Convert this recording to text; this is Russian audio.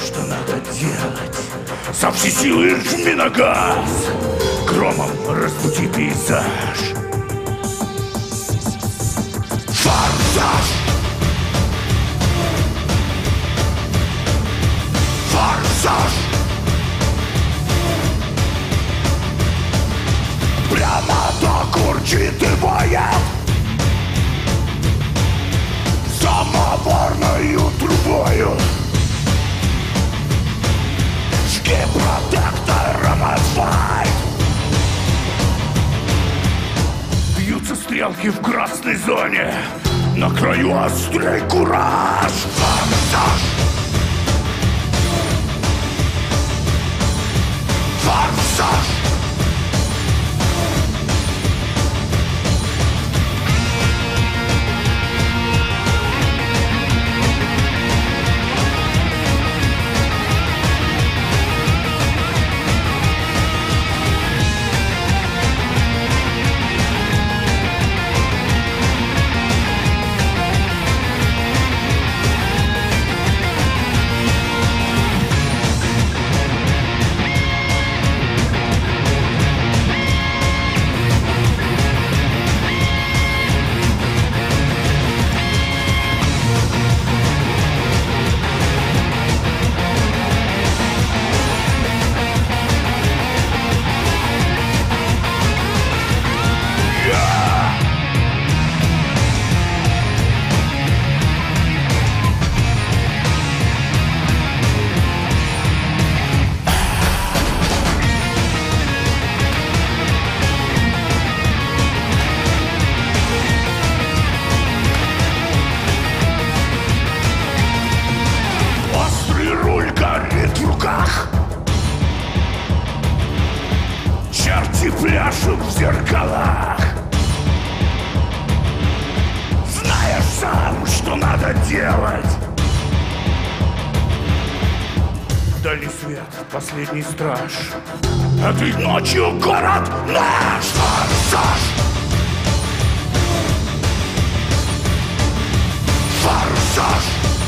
что надо делать. Со всей силы жми на газ, громом разбуди пейзаж. Форсаж! Форсаж! Прямо до курчит и боят самоварною трубою. Жги протектором асфальт. Бьются стрелки в красной зоне, на краю острый кураж. Форсаж! Форсаж! Черти пляшут в зеркалах. Знаешь сам, что надо делать. Дальний свет, последний страж. Этой ночью город наш. Форсаж! Форсаж!